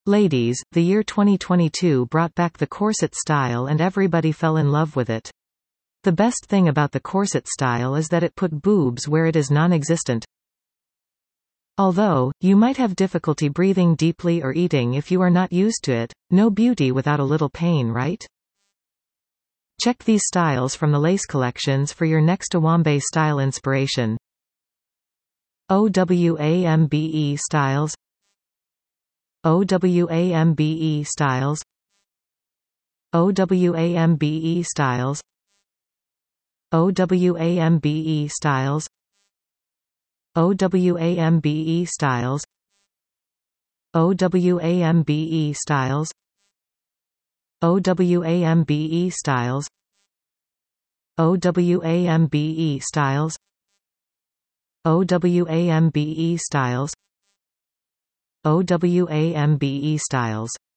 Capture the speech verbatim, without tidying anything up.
Ladies, the year twenty twenty-two brought back the corset style and everybody fell in love with it. The best thing about the corset style is that it put boobs where it is non-existent. Although, you might have difficulty breathing deeply or eating if you are not used to it, no beauty without a little pain, right? Check these styles from the lace collections for your next Owambe style inspiration. Owambe styles. Owambe styles. Owambe styles. Owambe styles. Owambe styles. Owambe styles. Owambe styles. Owambe styles. Owambe styles. Owambe styles.